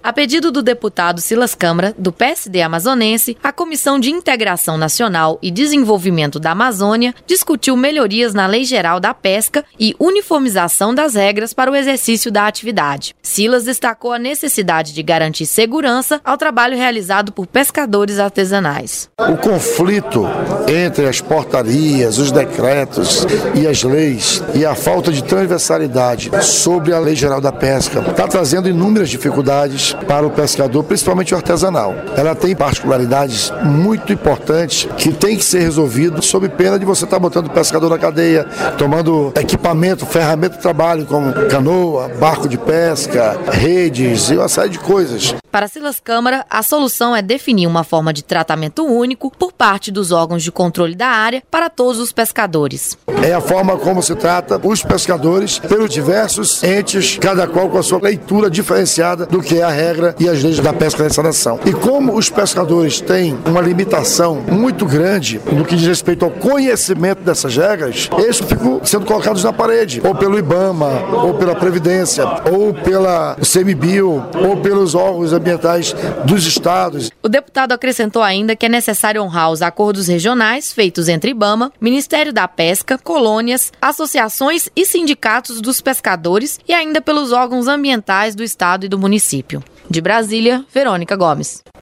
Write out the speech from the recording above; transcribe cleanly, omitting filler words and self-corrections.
A pedido do deputado Silas Câmara, do PSD amazonense, a Comissão de Integração Nacional e Desenvolvimento da Amazônia discutiu melhorias na Lei Geral da Pesca e uniformização das regras para o exercício da atividade. Silas destacou a necessidade de garantir segurança ao trabalho realizado por pescadores artesanais. O conflito entre as portarias, os decretos e as leis e a falta de transversalidade sobre a Lei Geral da Pesca está trazendo inúmeras dificuldades para o pescador, principalmente o artesanal. Ela tem particularidades muito importantes que tem que ser resolvido sob pena de você estar botando o pescador na cadeia, tomando equipamento, ferramenta de trabalho como canoa, barco de pesca, redes e uma série de coisas. Para Silas Câmara, a solução é definir uma forma de tratamento único por parte dos órgãos de controle da área para todos os pescadores. É a forma como se trata os pescadores pelos diversos entes, cada qual com a sua leitura diferenciada do que é a regra e as leis da pesca nessa nação. E como os pescadores têm uma limitação muito grande no que diz respeito ao conhecimento dessas regras, eles ficam sendo colocados na parede, ou pelo IBAMA, ou pela Previdência, ou pela CMBio, ou pelos órgãos ambientais dos estados. O deputado acrescentou ainda que é necessário honrar os acordos regionais feitos entre IBAMA, Ministério da Pesca, colônias, associações e sindicatos dos pescadores e ainda pelos órgãos ambientais do estado e do município. De Brasília, Verônica Gomes.